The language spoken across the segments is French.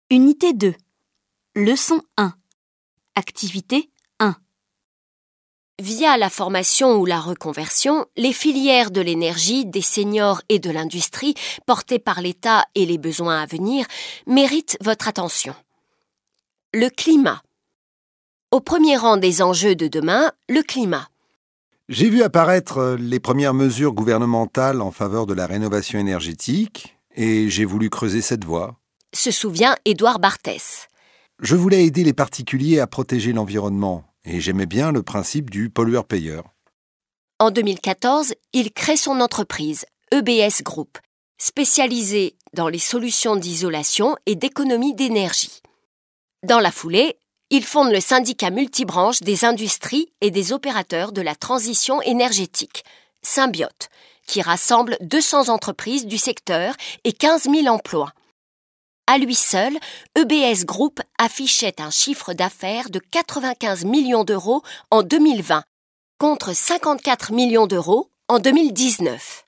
Unité 2. Leçon 1. Activité 1. Via la formation ou la reconversion, les filières de l'énergie, des seniors et de l'industrie, portées par l'État et les besoins à venir, méritent votre attention. Le climat. Au premier rang des enjeux de demain, le climat. J'ai vu apparaître les premières mesures gouvernementales en faveur de la rénovation énergétique et j'ai voulu creuser cette voie. Se souvient Édouard Barthès. Je voulais aider les particuliers à protéger l'environnement et j'aimais bien le principe du pollueur-payeur. En 2014, il crée son entreprise, EBS Group, spécialisée dans les solutions d'isolation et d'économie d'énergie. Dans la foulée, il fonde le syndicat multibranche des industries et des opérateurs de la transition énergétique, Symbiote, qui rassemble 200 entreprises du secteur et 15 000 emplois. À lui seul, EBS Group affichait un chiffre d'affaires de 95 millions d'euros en 2020, contre 54 millions d'euros en 2019.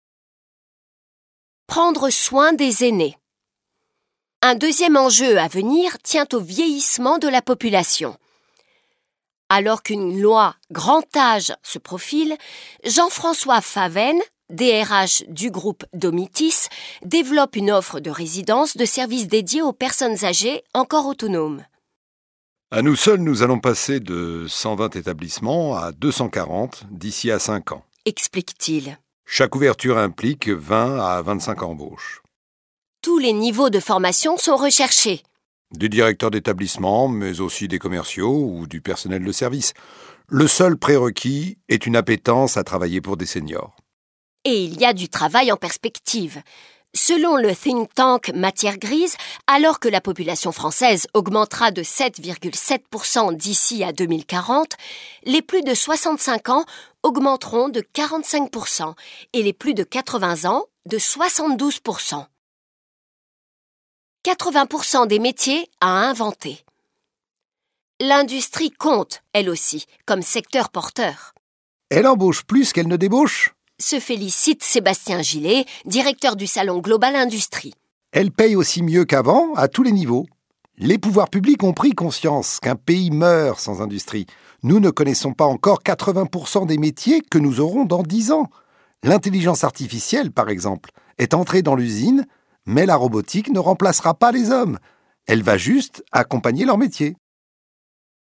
Prendre soin des aînés. Un deuxième enjeu à venir tient au vieillissement de la population. Alors qu'une loi grand âge se profile, Jean-François Favenne, DRH du groupe Domitis, développe une offre de résidence de services dédiés aux personnes âgées encore autonomes. À nous seuls, nous allons passer de 120 établissements à 240 d'ici à 5 ans. Explique-t-il. Chaque ouverture implique 20 à 25 embauches. Tous les niveaux de formation sont recherchés. Des directeurs d'établissement, mais aussi des commerciaux ou du personnel de service. Le seul prérequis est une appétence à travailler pour des seniors. Et il y a du travail en perspective. Selon le think tank Matière Grise, alors que la population française augmentera de 7,7% d'ici à 2040, les plus de 65 ans augmenteront de 45% et les plus de 80 ans de 72%. 80% des métiers à inventer. L'industrie compte, elle aussi, comme secteur porteur. Elle embauche plus qu'elle ne débauche. Se félicite Sébastien Gillet, directeur du salon Global Industrie. Elle paye aussi mieux qu'avant, à tous les niveaux. Les pouvoirs publics ont pris conscience qu'un pays meurt sans industrie. Nous ne connaissons pas encore 80% des métiers que nous aurons dans 10 ans. L'intelligence artificielle, par exemple, est entrée dans l'usine, mais la robotique ne remplacera pas les hommes. Elle va juste accompagner leur métier.